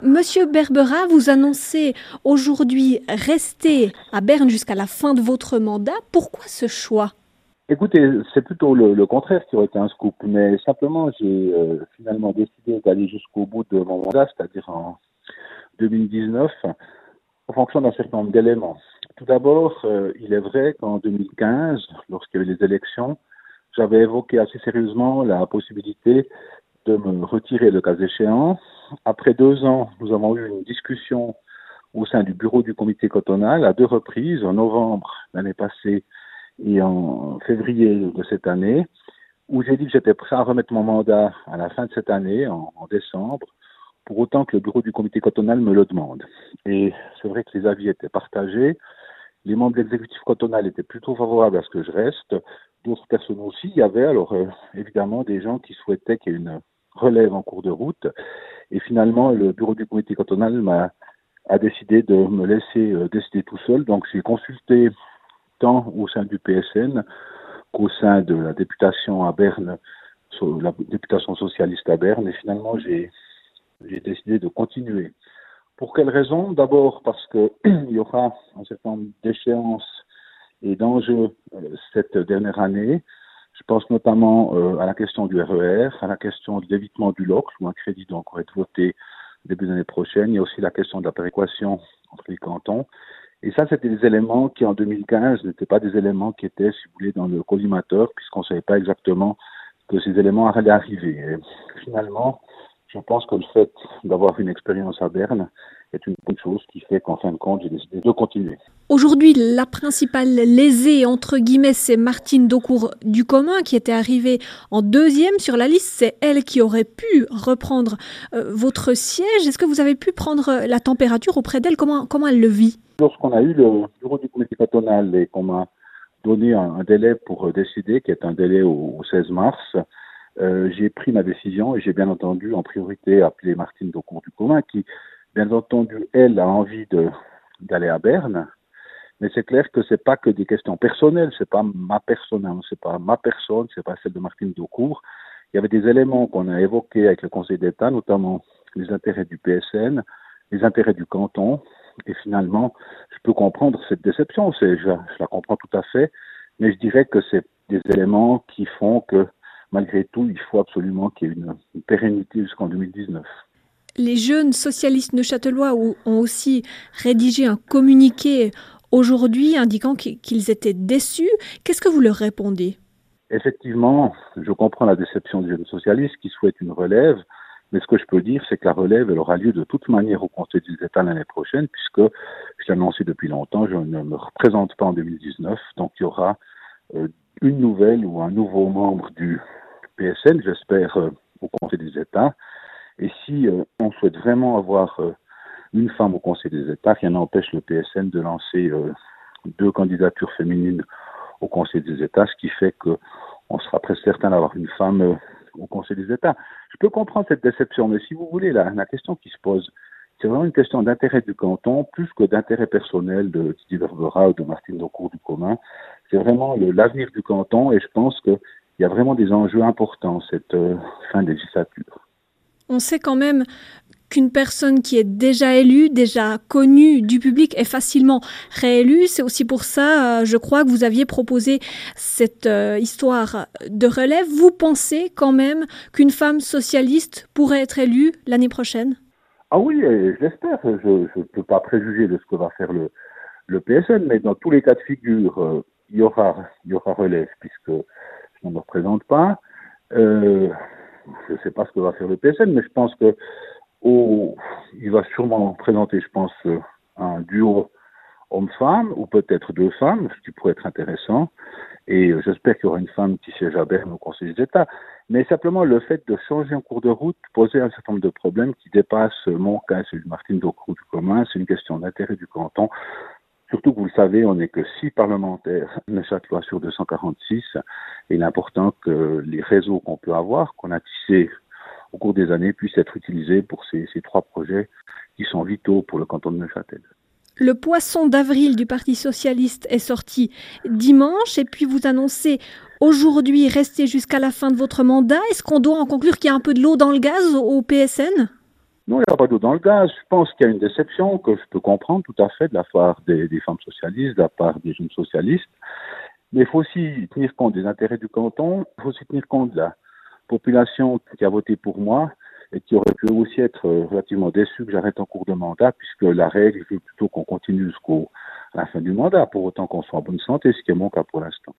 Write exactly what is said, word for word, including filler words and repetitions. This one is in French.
Monsieur Berbera, vous annoncez aujourd'hui rester à Berne jusqu'à la fin de votre mandat. Pourquoi ce choix ? Écoutez, c'est plutôt le, le contraire qui aurait été un scoop, mais simplement j'ai euh, finalement décidé d'aller jusqu'au bout de mon mandat, c'est-à-dire en deux mille dix-neuf, en fonction d'un certain nombre d'éléments. Tout d'abord, euh, il est vrai qu'en deux mille quinze, lorsqu'il y avait les élections, j'avais évoqué assez sérieusement la possibilité de me retirer le cas échéant. Après deux ans, nous avons eu une discussion au sein du bureau du comité cantonal à deux reprises, en novembre l'année passée et en février de cette année, où j'ai dit que j'étais prêt à remettre mon mandat à la fin de cette année, en, en décembre, pour autant que le bureau du comité cantonal me le demande. Et c'est vrai que les avis étaient partagés. Les membres de l'exécutif cantonal étaient plutôt favorables à ce que je reste. D'autres personnes aussi. Il y avait alors euh, évidemment des gens qui souhaitaient qu'il y ait une relève en cours de route. Et finalement, le bureau du comité cantonal m'a a décidé de me laisser euh, décider tout seul. Donc j'ai consulté tant au sein du P S N qu'au sein de la députation à Berne, la députation socialiste à Berne, et finalement j'ai, j'ai décidé de continuer. Pour quelles raisons ? D'abord parce qu'il y aura un certain nombre d'échéances et d'enjeux euh, cette dernière année. Je pense notamment euh, à la question du R E R, à la question de l'évitement du L O C, où un crédit doit encore être voté début d'année prochaine. Il y a aussi la question de la péréquation entre les cantons. Et ça, c'était des éléments qui, en deux mille quinze, n'étaient pas des éléments qui étaient, si vous voulez, dans le collimateur, puisqu'on ne savait pas exactement que ces éléments allaient arriver. Et finalement, je pense que le fait d'avoir une expérience à Berne est une bonne chose qui fait qu'en fin de compte, j'ai décidé de continuer. Aujourd'hui, la principale lésée, entre guillemets, c'est Martine Daucourt du Commun, qui était arrivée en deuxième sur la liste. C'est elle qui aurait pu reprendre euh, votre siège. Est-ce que vous avez pu prendre la température auprès d'elle ? Comment, comment elle le vit ? Lorsqu'on a eu le bureau du comité cantonal et qu'on m'a donné un, un délai pour décider, qui est un délai au, au seize mars, euh, j'ai pris ma décision et j'ai bien entendu en priorité appelé Martine Daucourt du Commun, qui, bien entendu, elle a envie de, d'aller à Berne. Mais c'est clair que c'est pas que des questions personnelles, c'est pas ma personne, c'est pas ma personne, c'est pas celle de Martine Daucourt. Il y avait des éléments qu'on a évoqués avec le Conseil d'État, notamment les intérêts du P S N, les intérêts du canton. Et finalement, je peux comprendre cette déception, c'est, je, je la comprends tout à fait, mais je dirais que c'est des éléments qui font que, malgré tout, il faut absolument qu'il y ait une, une pérennité jusqu'en deux mille dix-neuf. Les jeunes socialistes neuchâtelois ont aussi rédigé un communiqué aujourd'hui indiquant qu'ils étaient déçus. Qu'est-ce que vous leur répondez ? Effectivement, je comprends la déception des jeunes socialistes qui souhaitent une relève, mais ce que je peux dire, c'est que la relève, elle aura lieu de toute manière au Conseil des États l'année prochaine, puisque, je l'ai annoncé depuis longtemps, je ne me représente pas en deux mille dix-neuf, donc il y aura euh, une nouvelle ou un nouveau membre du P S N, j'espère, euh, au Conseil des États. Et si euh, on souhaite vraiment avoir euh, une femme au Conseil des États, rien n'empêche le P S N de lancer euh, deux candidatures féminines au Conseil des États, ce qui fait qu'on sera presque certain d'avoir une femme euh, au Conseil des États. Je peux comprendre cette déception, mais si vous voulez, la, la question qui se pose, c'est vraiment une question d'intérêt du canton, plus que d'intérêt personnel de Didier Berbera ou de Martine Daucourt du Commun. C'est vraiment le, l'avenir du canton, et je pense qu'il y a vraiment des enjeux importants cette euh, fin de législature. On sait quand même qu'une personne qui est déjà élue, déjà connue du public, est facilement réélue. C'est aussi pour ça, euh, je crois, que vous aviez proposé cette euh, histoire de relève. Vous pensez quand même qu'une femme socialiste pourrait être élue l'année prochaine ? Ah oui, je l'espère. Je ne peux pas préjuger de ce que va faire le, le P S N, mais dans tous les cas de figure, euh, il y aura, il y aura relève, puisque je ne me représente pas. Euh, je ne sais pas ce que va faire le P S N, mais je pense que Oh, il va sûrement présenter, je pense, un duo homme-femme, ou peut-être deux femmes, ce qui pourrait être intéressant. Et j'espère qu'il y aura une femme qui siège à Berne au Conseil des États. Mais simplement, le fait de changer en cours de route posait un certain nombre de problèmes qui dépassent mon cas, celui de Martine Daucourt du Commun. C'est une question d'intérêt du canton. Surtout que vous le savez, on n'est que six parlementaires neuchâtelois sur deux cent quarante-six. Et il est important que les réseaux qu'on peut avoir, qu'on a tissés au cours des années, puissent être utilisés pour ces, ces trois projets qui sont vitaux pour le canton de Neuchâtel. Le poisson d'avril du Parti socialiste est sorti dimanche et puis vous annoncez aujourd'hui rester jusqu'à la fin de votre mandat. Est-ce qu'on doit en conclure qu'il y a un peu de l'eau dans le gaz au P S N ? Non, il n'y a pas d'eau dans le gaz. Je pense qu'il y a une déception que je peux comprendre tout à fait de la part des, des femmes socialistes, de la part des jeunes socialistes. Mais il faut aussi tenir compte des intérêts du canton. Il faut aussi tenir compte de la population qui a voté pour moi et qui aurait pu aussi être relativement déçue que j'arrête en cours de mandat, puisque la règle veut plutôt qu'on continue jusqu'à la fin du mandat, pour autant qu'on soit en bonne santé, ce qui est mon cas pour l'instant.